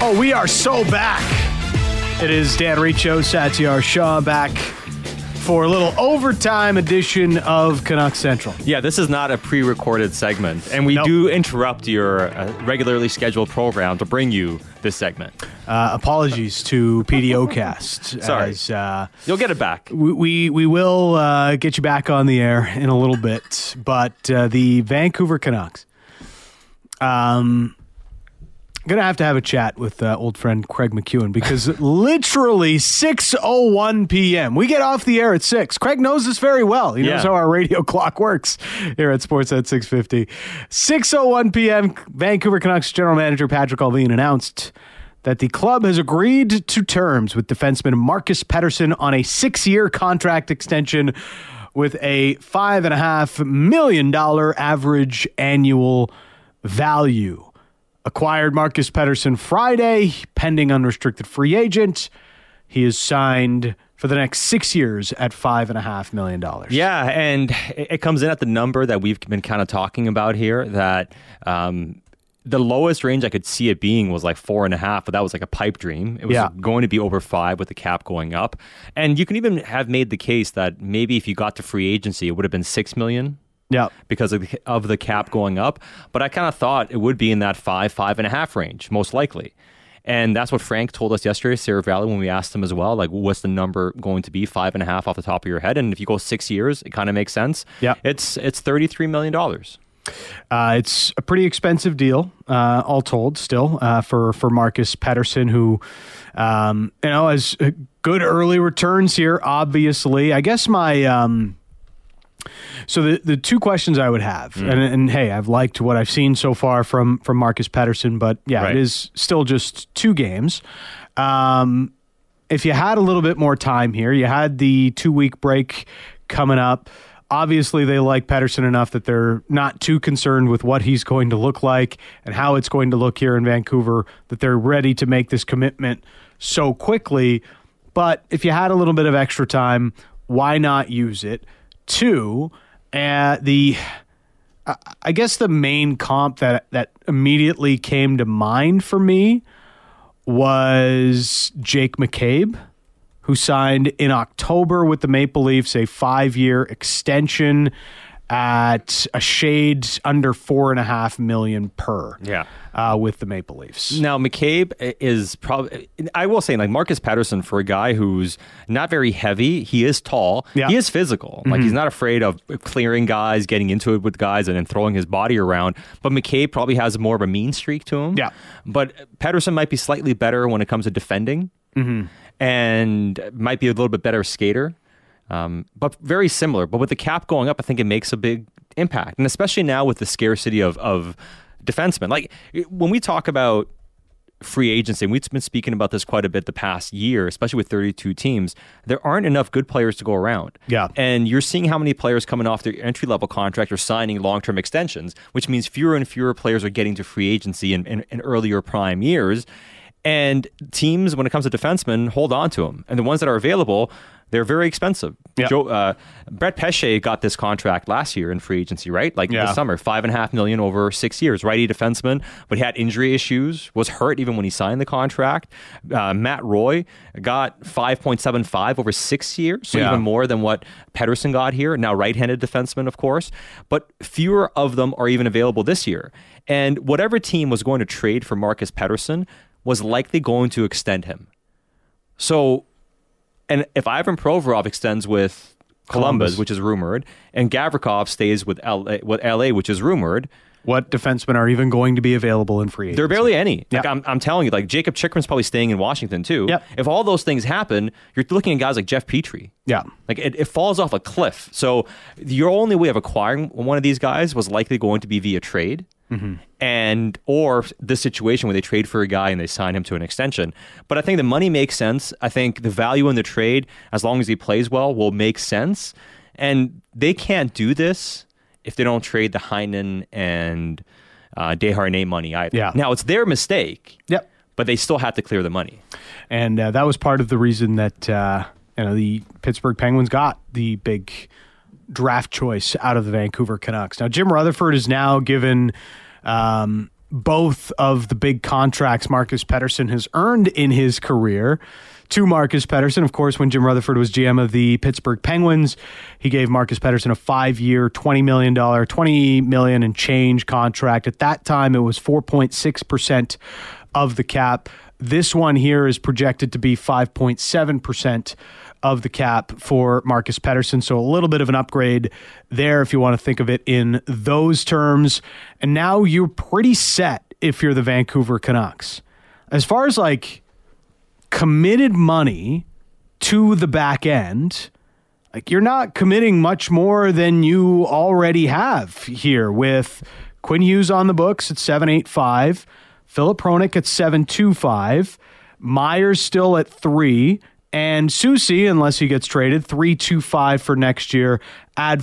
Oh, we are so back. It is Dan Riccio, Satyar Shah back for a little overtime edition of Canuck Central. Yeah, this is not a pre-recorded segment, and we do interrupt your regularly scheduled program to bring you this segment. Apologies to PDOcast. Sorry. You'll get it back. We will get you back on the air in a little bit, but the Vancouver Canucks. I'm going to have a chat with old friend Craig McEwen because literally 6:01 p.m. We get off the air at 6. Craig knows this very well. He knows how our radio clock works here at Sportsnet 650. 6:01 p.m. Vancouver Canucks general manager Patrick Allvin announced that the club has agreed to terms with defenseman Marcus Pettersson on a 6-year contract extension with a $5.5 million average annual value. Acquired Marcus Pettersson Friday, pending unrestricted free agent. He is signed for the next 6 years at $5.5 million. Yeah, and it comes in at the number that we've been kind of talking about here, that the lowest range I could see it being was like 4.5, but that was like a pipe dream. It was going to be over 5 with the cap going up. And you can even have made the case that maybe if you got to free agency, it would have been $6 million. Yeah, because of the cap going up. But I kind of thought it would be in that 5.5 range, most likely. And that's what Frank told us yesterday, Sarah Valley, when we asked him as well, like, what's the number going to be, 5.5 off the top of your head? And if you go 6 years, it kind of makes sense. Yeah, it's $33 million. It's a pretty expensive deal, all told, still, for Marcus Pettersson, who, has good early returns here, obviously. I guess So the two questions I would have, and hey, I've liked what I've seen so far from Marcus Pettersson, but it is still just 2 games. If you had a little bit more time here, you had the 2-week break coming up. Obviously, they like Pettersson enough that they're not too concerned with what he's going to look like and how it's going to look here in Vancouver, that they're ready to make this commitment so quickly. But if you had a little bit of extra time, why not use it? 2, I guess the main comp that immediately came to mind for me was Jake McCabe, who signed in October with the Maple Leafs a 5-year extension at a shade under $4.5 million per. With the Maple Leafs. Now, McCabe is probably, I will say, like, Marcus Pettersson, for a guy who's not very heavy, he is tall, he is physical. Like, he's not afraid of clearing guys, getting into it with guys, and then throwing his body around. But McCabe probably has more of a mean streak to him. Yeah. But Pettersson might be slightly better when it comes to defending, and might be a little bit better skater. But very similar. But with the cap going up, I think it makes a big impact. And especially now with the scarcity of defensemen. Like, when we talk about free agency, and we've been speaking about this quite a bit the past year, especially with 32 teams, there aren't enough good players to go around. Yeah. And you're seeing how many players coming off their entry-level contract are signing long-term extensions, which means fewer and fewer players are getting to free agency in earlier prime years. And teams, when it comes to defensemen, hold on to them. And the ones that are available, they're very expensive. Yeah. Brett Pesce got this contract last year in free agency, right? Like this summer, $5.5 million over 6 years. Righty defenseman, but he had injury issues, was hurt even when he signed the contract. Matt Roy got $5.75 over 6 years, so even more than what Pettersson got here. Now right-handed defenseman, of course, but fewer of them are even available this year. And whatever team was going to trade for Marcus Pettersson was likely going to extend him. So, and if Ivan Provorov extends with Columbus, which is rumored, and Gavrikov stays with LA, which is rumored, what defensemen are even going to be available in free agency? There are barely any. Like, I'm telling you, like, Jacob Chikrin's probably staying in Washington too. Yep. If all those things happen, you're looking at guys like Jeff Petrie. Yeah. Like, it falls off a cliff. So your only way of acquiring one of these guys was likely going to be via trade. And or the situation where they trade for a guy and they sign him to an extension. But I think the money makes sense. I think the value in the trade, as long as he plays well, will make sense. And they can't do this if they don't trade the Heinen and Desharnais money either. Yeah. Now, it's their mistake. Yep. But they still have to clear the money. And that was part of the reason that the Pittsburgh Penguins got the big draft choice out of the Vancouver Canucks. Now, Jim Rutherford is now given both of the big contracts Marcus Pettersson has earned in his career to Marcus Pettersson. Of course, when Jim Rutherford was GM of the Pittsburgh Penguins, he gave Marcus Pettersson a 5-year, $20 million and change contract. At that time, it was 4.6% of the cap. This one here is projected to be 5.7% of the cap for Marcus Pettersson. So a little bit of an upgrade there if you want to think of it in those terms. And now you're pretty set if you're the Vancouver Canucks. As far as like committed money to the back end, like you're not committing much more than you already have here with Quinn Hughes on the books at 7.85, Philip Hronek at 7.25, Myers still at 3, and Soucy, unless he gets traded, 3.25 for next year. Add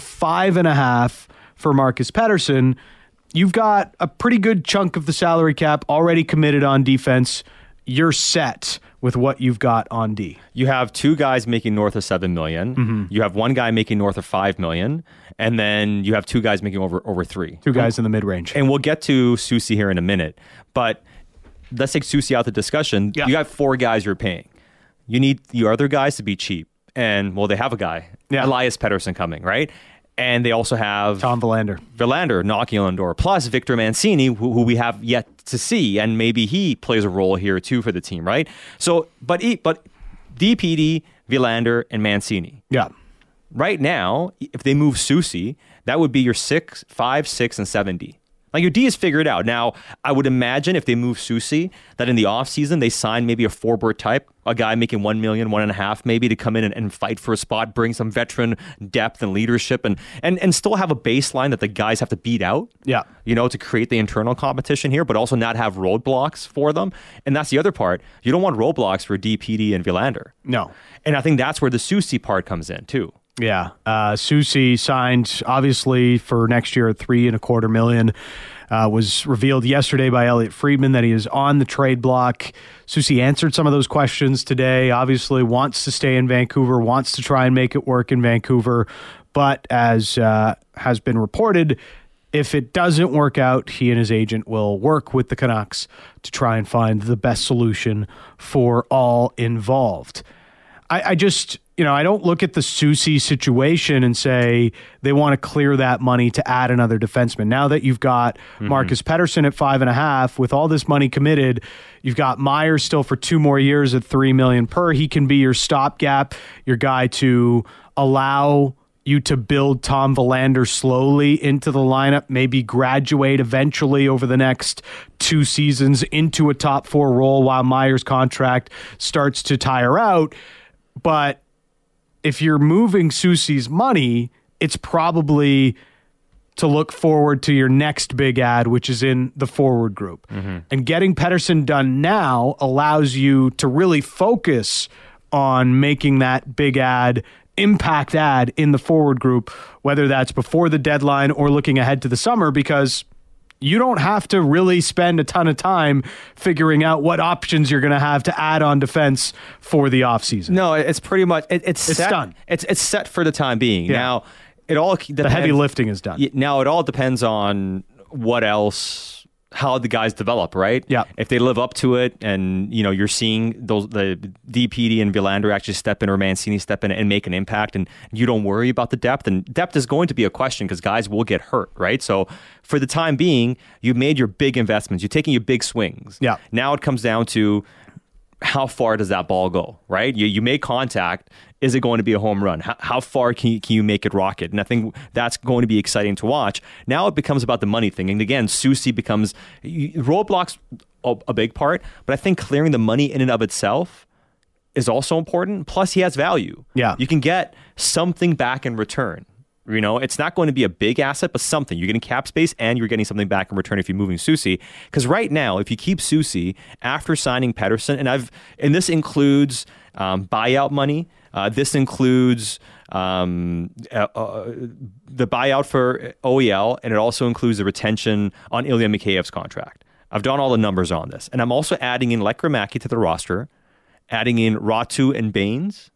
5.5 for Marcus Pettersson. You've got a pretty good chunk of the salary cap already committed on defense. You're set with what you've got on D. You have 2 guys making north of $7 million. Mm-hmm. You have 1 guy making north of $5 million. And then you have 2 guys making over 3. 2 guys in the mid-range. And we'll get to Soucy here in a minute. But let's take Soucy out the discussion. Yeah. You got 4 guys you're paying. You need your other guys to be cheap. And, well, they have a guy, Elias Pettersson, coming, right? And they also have Tom Verlander knocking on the door, plus Victor Mancini, who we have yet to see, and maybe he plays a role here too for the team, right? So, but DPD, Verlander, and Mancini. Yeah. Right now, if they move Soucy, that would be your 6, 5, 6, and 7D. Like your D is figured out. Now, I would imagine if they move Soucy, that in the offseason they sign maybe a Forbort type, a guy making $1 million, $1.5 million maybe to come in and fight for a spot, bring some veteran depth and leadership and still have a baseline that the guys have to beat out. Yeah. You know, to create the internal competition here, but also not have roadblocks for them. And that's the other part. You don't want roadblocks for DPD and Verlander. No. And I think that's where the Soucy part comes in too. Yeah. Soucy signed, obviously, for next year at $3.25 million. Was revealed yesterday by Elliot Friedman that he is on the trade block. Soucy answered some of those questions today. Obviously wants to stay in Vancouver, wants to try and make it work in Vancouver. But as has been reported, if it doesn't work out, he and his agent will work with the Canucks to try and find the best solution for all involved. I just, I don't look at the Soucy situation and say they want to clear that money to add another defenseman. Now that you've got Marcus Pettersson at 5.5, with all this money committed, you've got Myers still for 2 more years at $3 million per. He can be your stopgap, your guy to allow you to build Tom Verlander slowly into the lineup, maybe graduate eventually over the next 2 seasons into a top 4 role while Myers' contract starts to tire out. But if you're moving Soucy's money, it's probably to look forward to your next big ad, which is in the forward group. Mm-hmm. And getting Pettersson done now allows you to really focus on making that big ad, impact ad in the forward group, whether that's before the deadline or looking ahead to the summer, because you don't have to really spend a ton of time figuring out what options you're going to have to add on defense for the offseason. No, it's pretty much it's set, done. It's set for the time being. Yeah. Now, it all depends, the heavy lifting is done. Now, it all depends on what else, how the guys develop, right? Yeah. If they live up to it, and you're seeing the DPD and Verlander actually step in, or Mancini step in and make an impact, and you don't worry about the depth. And depth is going to be a question because guys will get hurt, right? So for the time being, you've made your big investments. You're taking your big swings. Yeah. Now it comes down to how far does that ball go, right? You make contact. Is it going to be a home run? How far can you make it rocket? And I think that's going to be exciting to watch. Now it becomes about the money thing. And again, Soucy becomes roadblocks a big part, but I think clearing the money in and of itself is also important. Plus, he has value. Yeah. You can get something back in return. It's not going to be a big asset, but something. You're getting cap space and you're getting something back in return if you're moving Soucy. Because right now, if you keep Soucy after signing Pettersson, and this includes buyout money, this includes the buyout for OEL, and it also includes the retention on Ilya Mikheyev's contract. I've done all the numbers on this. And I'm also adding in Lekramaki to the roster, adding in Ratu and Baines,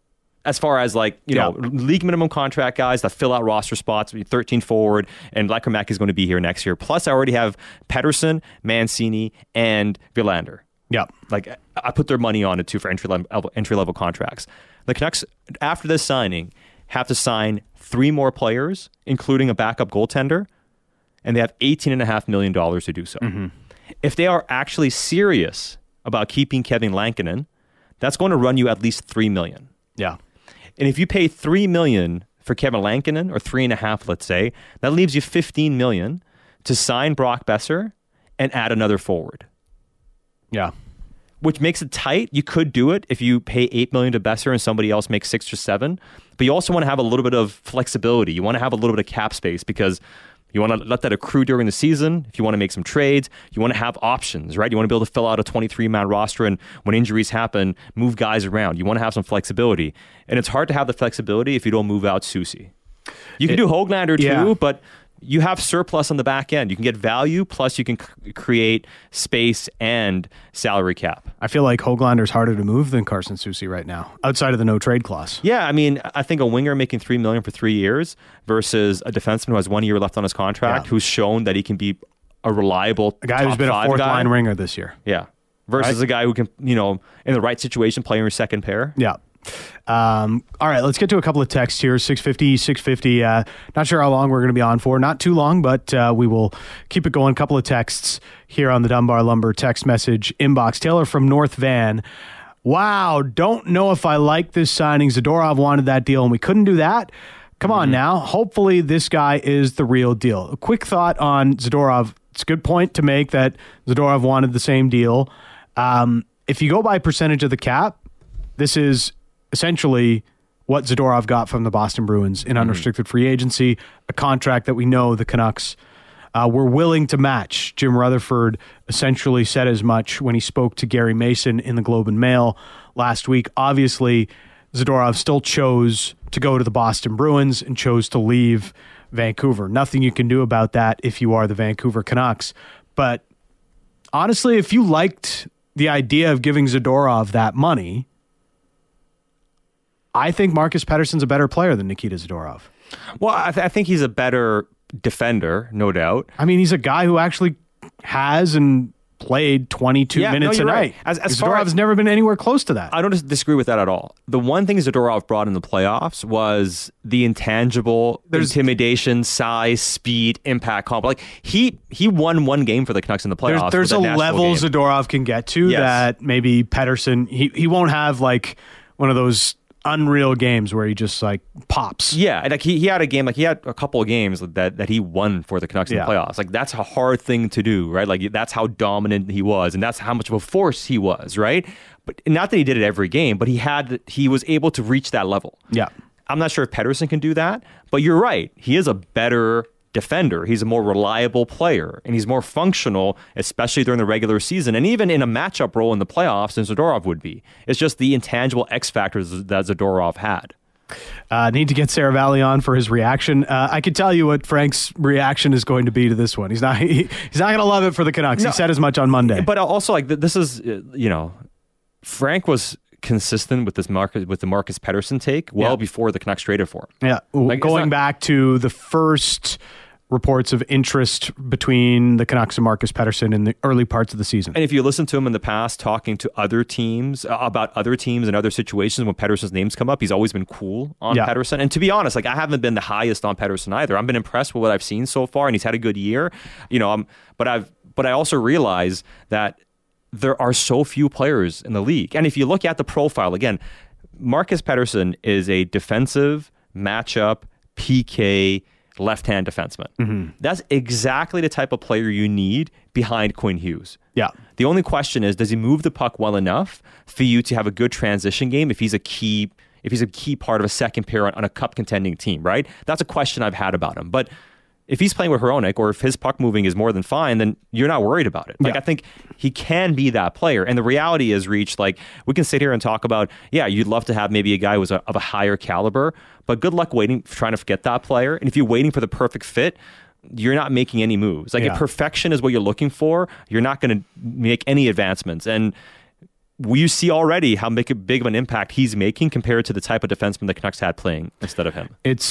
as far as like, you know, league minimum contract guys that fill out roster spots, 13 forward, and Lekkerimäki is going to be here next year. Plus, I already have Pettersson, Mancini, and Willander. Yeah. Like, I put their money on it too for entry-level contracts. The Canucks, after this signing, have to sign 3 more players, including a backup goaltender, and they have $18.5 million to do so. Mm-hmm. If they are actually serious about keeping Kevin Lankinen, that's going to run you at least $3 million. Yeah. And if you pay $3 million for Kevin Lankinen, or $3.5 million, let's say, that leaves you $15 million to sign Brock Besser and add another forward. Yeah. Which makes it tight. You could do it if you pay $8 million to Besser and somebody else makes 6 or 7. But you also want to have a little bit of flexibility. You want to have a little bit of cap space because you want to let that accrue during the season. If you want to make some trades, you want to have options, right? You want to be able to fill out a 23-man roster, and when injuries happen, move guys around. You want to have some flexibility. And it's hard to have the flexibility if you don't move out Soucy. You can do Höglander too, but you have surplus on the back end. You can get value, plus you can create space and salary cap. I feel like Höglander's harder to move than Carson Soucy right now, outside of the no trade clause. Yeah, I mean, I think a winger making $3 million for 3 years versus a defenseman who has 1 year left on his contract, who's shown that he can be a reliable a guy who's been a 4th line ringer this year. Yeah, versus a guy who can, you know, in the right situation, play in your second pair. Yeah. All right, let's get to a couple of texts here. 650. Not sure how long we're going to be on for. Not too long, but we will keep it going. A couple of texts here on the Dunbar Lumber text message inbox. Taylor from North Van. Wow, don't know if I like this signing. Zadorov wanted that deal, and we couldn't do that. Come on now. Hopefully this guy is the real deal. A quick thought on Zadorov. It's a good point to make that Zadorov wanted the same deal. If you go by percentage of the cap, this is essentially what Zadorov got from the Boston Bruins in unrestricted free agency, a contract that we know the Canucks were willing to match. Jim Rutherford essentially said as much when he spoke to Gary Mason in the Globe and Mail last week. Obviously, Zadorov still chose to go to the Boston Bruins and chose to leave Vancouver. Nothing you can do about that if you are the Vancouver Canucks. But honestly, if you liked the idea of giving Zadorov that money, I think Marcus Pettersson's a better player than Nikita Zadorov. Well, I think he's a better defender, no doubt. I mean, he's a guy who actually has and played 22 minutes a night. As Zadorov's never been anywhere close to that. I don't disagree with that at all. The one thing Zadorov brought in the playoffs was the intangible intimidation, size, speed, impact comp. Like he won one game for the Canucks in the playoffs. There's a level Zadorov can get to that maybe Pettersson, he won't have like one of those unreal games where he just like pops. Yeah, and like he had a game, like he had a couple of games that he won for the Canucks in the playoffs. Like that's a hard thing to do, right? Like that's how dominant he was, and that's how much of a force he was, right? But not that he did it every game, but he was able to reach that level. Yeah, I'm not sure if Pettersson can do that, but you're right. He is a better defender. He's a more reliable player, and he's more functional, especially during the regular season, and even in a matchup role in the playoffs than Zadorov would be. It's just the intangible X factors that Zadorov had. Need to get Sarah Valley on for his reaction. I can tell you what Frank's reaction is going to be to this one. He's not going to love it for the Canucks. No, he said as much on Monday. But also, like this is, Frank was consistent with the Marcus Pettersson take before the Canucks traded for him. Yeah, like, going back to the first reports of interest between the Canucks and Marcus Pettersson in the early parts of the season. And if you listen to him in the past talking to other teams about other teams and other situations when Pettersson's names come up, he's always been cool on Pettersson. And to be honest, like I haven't been the highest on Pettersson either. I've been impressed with what I've seen so far, and he's had a good year. But I also realize that there are so few players in the league. And if you look at the profile, again, Marcus Pettersson is a defensive matchup PK left-hand defenseman. Mm-hmm. That's exactly the type of player you need behind Quinn Hughes. Yeah. The only question is, does he move the puck well enough for you to have a good transition game if he's a key part of a second pair on a cup contending team, right? That's a question I've had about him. But if he's playing with Hronek, or if his puck moving is more than fine, then you're not worried about it. Like I think he can be that player. And the reality is, Reach, like we can sit here and talk about, you'd love to have maybe a guy who's of a higher caliber, but good luck trying to get that player. And if you're waiting for the perfect fit, you're not making any moves. Like if perfection is what you're looking for, you're not going to make any advancements. And we see already how big of an impact he's making compared to the type of defenseman the Canucks had playing instead of him. It's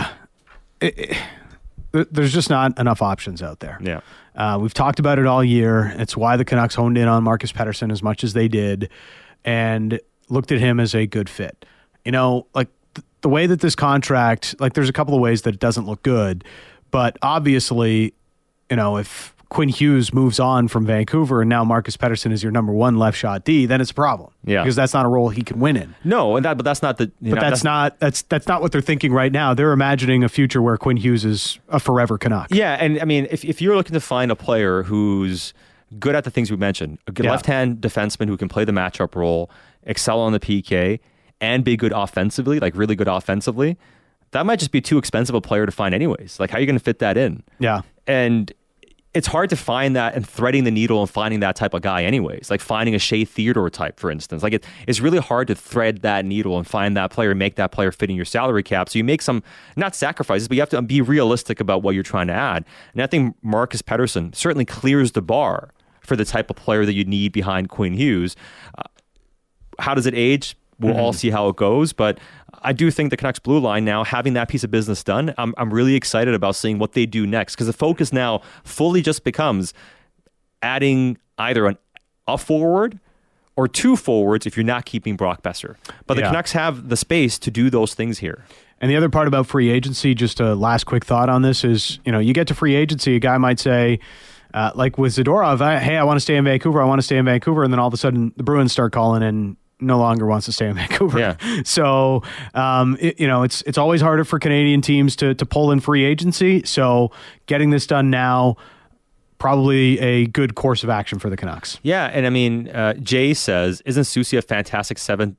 there's just not enough options out there. Yeah, we've talked about it all year. It's why the Canucks honed in on Marcus Pettersson as much as they did and looked at him as a good fit. Like the way that this contract, like there's a couple of ways that it doesn't look good, but obviously, if Quinn Hughes moves on from Vancouver and now Marcus Pettersson is your number one left shot D, then it's a problem. Yeah. Because that's not a role he can win in. No, but that's not the. That's not what they're thinking right now. They're imagining a future where Quinn Hughes is a forever Canuck. Yeah, and I mean, if you're looking to find a player who's good at the things we mentioned, a good left-hand defenseman who can play the matchup role, excel on the PK, and be good offensively, like really good offensively, that might just be too expensive a player to find anyways. Like, how are you going to fit that in? Yeah. And it's hard to find that and threading the needle and finding that type of guy anyways. Like finding a Shea Theodore type, for instance. Like it's really hard to thread that needle and find that player, make that player fit in your salary cap. So you make some, not sacrifices, but you have to be realistic about what you're trying to add. And I think Marcus Pettersson certainly clears the bar for the type of player that you need behind Quinn Hughes. How does it age? We'll all see how it goes, but I do think the Canucks blue line now, having that piece of business done, I'm really excited about seeing what they do next, because the focus now fully just becomes adding either a forward or two forwards if you're not keeping Brock Boeser. But the Canucks have the space to do those things here. And the other part about free agency, just a last quick thought on this is, you get to free agency, a guy might say, like with Zadorov, hey, I want to stay in Vancouver, and then all of a sudden the Bruins start calling and no longer wants to stay in Vancouver. Yeah. So, it's always harder for Canadian teams to pull in free agency. So getting this done now, probably a good course of action for the Canucks. Yeah, and I mean, Jay says, isn't Soucy a fantastic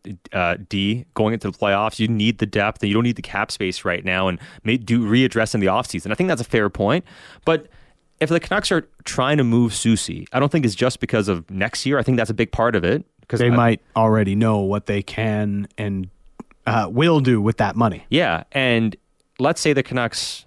7D going into the playoffs? You need the depth and you don't need the cap space right now and do readdress in the offseason. I think that's a fair point. But if the Canucks are trying to move Soucy, I don't think it's just because of next year. I think that's a big part of it. Because they might already know what they can and will do with that money. Yeah, and let's say the Canucks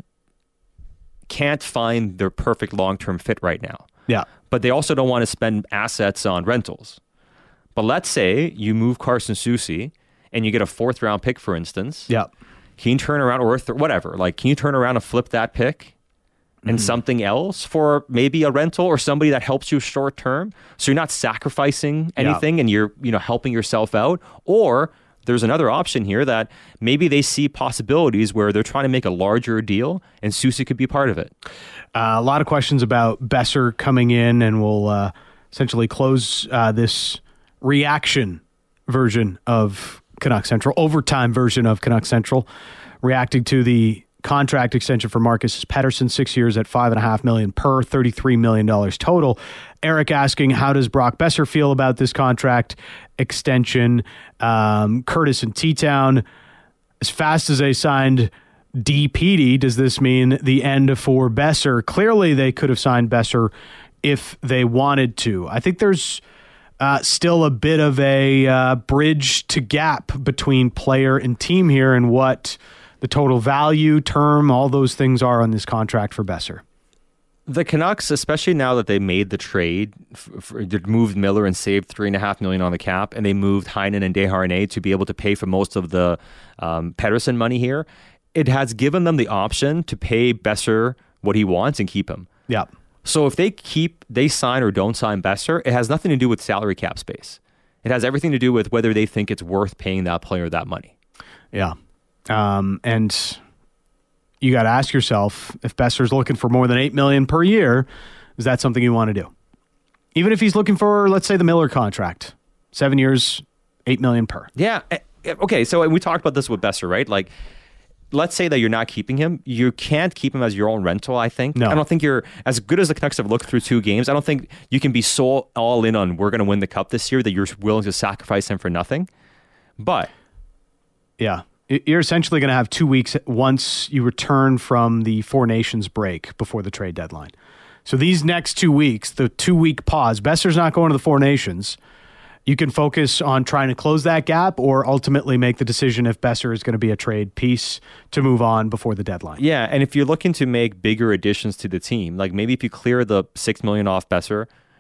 can't find their perfect long-term fit right now. Yeah. But they also don't want to spend assets on rentals. But let's say you move Carson Soucy and you get a fourth-round pick, for instance. Yeah. Can you turn around, or whatever, like, can you turn around and flip that pick and something else for maybe a rental or somebody that helps you short term, so you're not sacrificing anything and you're helping yourself out? Or there's another option here that maybe they see possibilities where they're trying to make a larger deal and Soucy could be part of it. A lot of questions about Boeser coming in, and we'll essentially close this reaction version of Canuck Central, overtime version of Canuck Central, reacting to the contract extension for Marcus Pettersson, 6 years at $5.5 million per, $33 million total. Eric asking, how does Brock Boeser feel about this contract extension? Curtis in T-Town, as fast as they signed DPD, does this mean the end for Boeser? Clearly, they could have signed Boeser if they wanted to. I think there's still a bit of a bridge to gap between player and team here, and what the total value, term, all those things are on this contract for Boeser. The Canucks, especially now that they made the trade, they moved Miller and saved $3.5 million on the cap, and they moved Heinen and Desharnais to be able to pay for most of the Pettersson money here, it has given them the option to pay Boeser what he wants and keep him. Yeah. So if they sign or don't sign Boeser, it has nothing to do with salary cap space. It has everything to do with whether they think it's worth paying that player that money. Yeah. And you got to ask yourself, if Boeser's looking for more than $8 million per year, is that something you want to do? Even if he's looking for, let's say, the Miller contract, 7 years, $8 million per. Yeah. Okay. So we talked about this with Boeser, right? Like, let's say that you're not keeping him. You can't keep him as your own rental, I think. No. I don't think you're, as good as the Canucks have looked through 2 games, I don't think you can be so all in on we're going to win the Cup this year that you're willing to sacrifice him for nothing. But yeah. You're essentially going to have 2 weeks once you return from the Four Nations break before the trade deadline. So these next 2 weeks, the 2-week pause, Boeser's not going to the Four Nations. You can focus on trying to close that gap or ultimately make the decision if Boeser is going to be a trade piece to move on before the deadline. Yeah, and if you're looking to make bigger additions to the team, like maybe if you clear the $6 million off Boeser,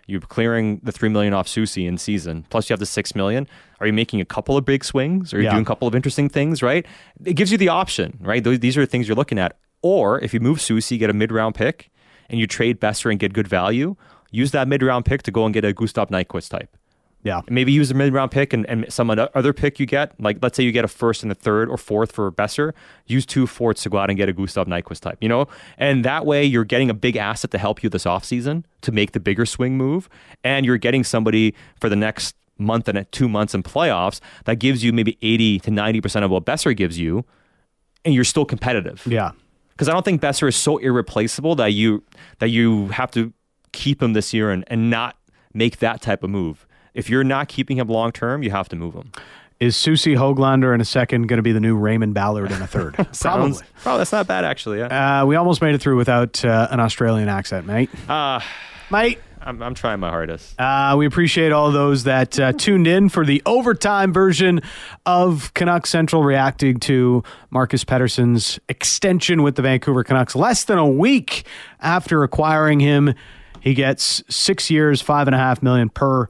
You're clearing the $3 million off Soucy in season. Plus you have the $6 million. Are you making a couple of big swings? Are you doing a couple of interesting things, right? It gives you the option, right? These are the things you're looking at. Or if you move Soucy, get a mid-round pick, and you trade Boeser and get good value, use that mid-round pick to go and get a Gustav Nyquist type. Yeah. Maybe use a mid-round pick and some other pick you get. Like, let's say you get a first and a third or fourth for Boeser. Use 2 fourths to go out and get a Gustav Nyquist type, And that way you're getting a big asset to help you this offseason to make the bigger swing move. And you're getting somebody for the next month and 2 months in playoffs that gives you maybe 80 to 90% of what Boeser gives you. And you're still competitive. Yeah. Because I don't think Boeser is so irreplaceable that you have to keep him this year and not make that type of move. If you're not keeping him long term, you have to move him. Is Soucy Höglander in a second going to be the new Raymond Ballard in a third? Probably. Oh, that's not bad, actually. Yeah. We almost made it through without an Australian accent, mate. Mate. I'm trying my hardest. We appreciate all those that tuned in for the overtime version of Canucks Central, reacting to Marcus Pettersson's extension with the Vancouver Canucks. Less than a week after acquiring him, he gets 6 years, $5.5 million per,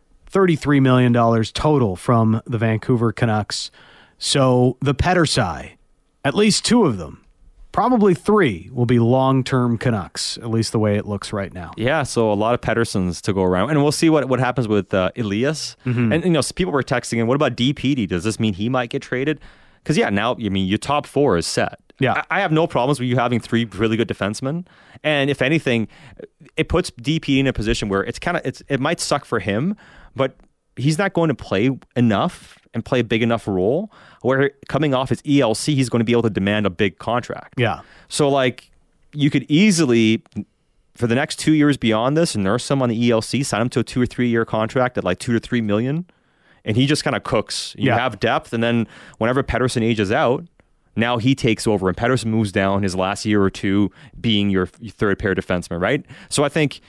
$33 million total from the Vancouver Canucks. So the Pettersson, at least 2 of them, probably 3 will be long-term Canucks, at least the way it looks right now. Yeah, so a lot of Petterssons to go around. And we'll see what happens with Elias. Mm-hmm. And, so people were texting in, what about DPD? Does this mean he might get traded? Because, now, your top 4 is set. Yeah. I have no problems with you having 3 really good defensemen. And if anything, it puts DPD in a position where it might suck for him, but he's not going to play enough and play a big enough role where coming off his ELC, he's going to be able to demand a big contract. Yeah. So, you could easily, for the next 2 years beyond this, nurse him on the ELC, sign him to a 2 or 3 year contract at $2 to $3 million, and he just kind of cooks. You have depth, and then whenever Pettersson ages out, now he takes over, and Pettersson moves down his last year or two being your third pair defenseman, right? So I think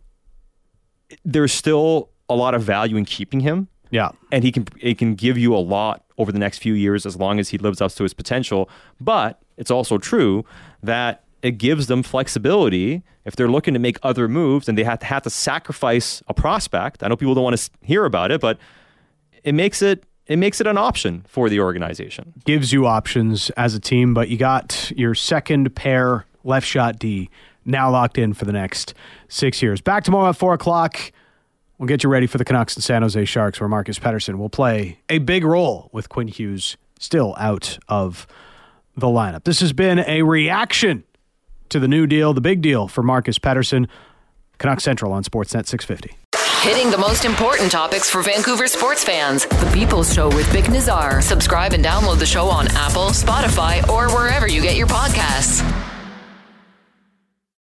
there's still a lot of value in keeping him. Yeah. And it can give you a lot over the next few years as long as he lives up to his potential. But it's also true that it gives them flexibility if they're looking to make other moves and they have to sacrifice a prospect. I know people don't want to hear about it, but it makes it an option for the organization. Gives you options as a team, but you got your second pair left shot D now locked in for the next 6 years. Back tomorrow at 4 o'clock. We'll get you ready for the Canucks and San Jose Sharks, where Marcus Pettersson will play a big role with Quinn Hughes still out of the lineup. This has been a reaction to the new deal, the big deal for Marcus Pettersson. Canucks Central on Sportsnet 650. Hitting the most important topics for Vancouver sports fans. The People's Show with Vic Nazar. Subscribe and download the show on Apple, Spotify, or wherever you get your podcasts.